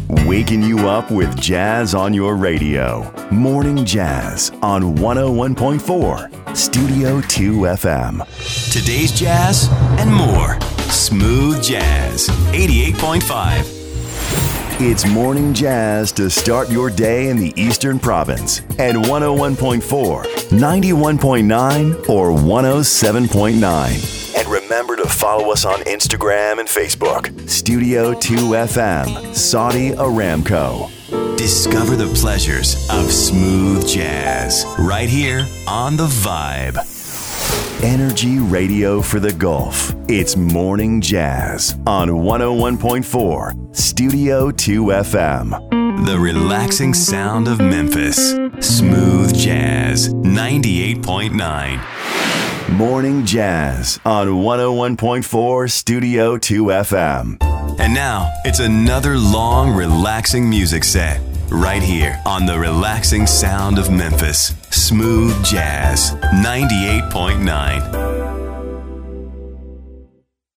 Waking you up with jazz on your radio. Morning Jazz on 101.4 Studio 2 FM. Today's jazz and more. Smooth Jazz 88.5. It's Morning Jazz to start your day in the Eastern Province at 101.4, 91.9, or 107.9. And remember to follow us on Instagram and Facebook. Studio 2 FM, Saudi Aramco. Discover the pleasures of smooth jazz right here on The Vibe. Energy radio for the Gulf. It's Morning Jazz on 101.4 Studio 2 FM. The relaxing sound of Memphis. Smooth Jazz 98.9. Morning Jazz on 101.4 Studio 2 FM. And now, it's another long, relaxing music set. Right here on the relaxing sound of Memphis. Smooth Jazz 98.9.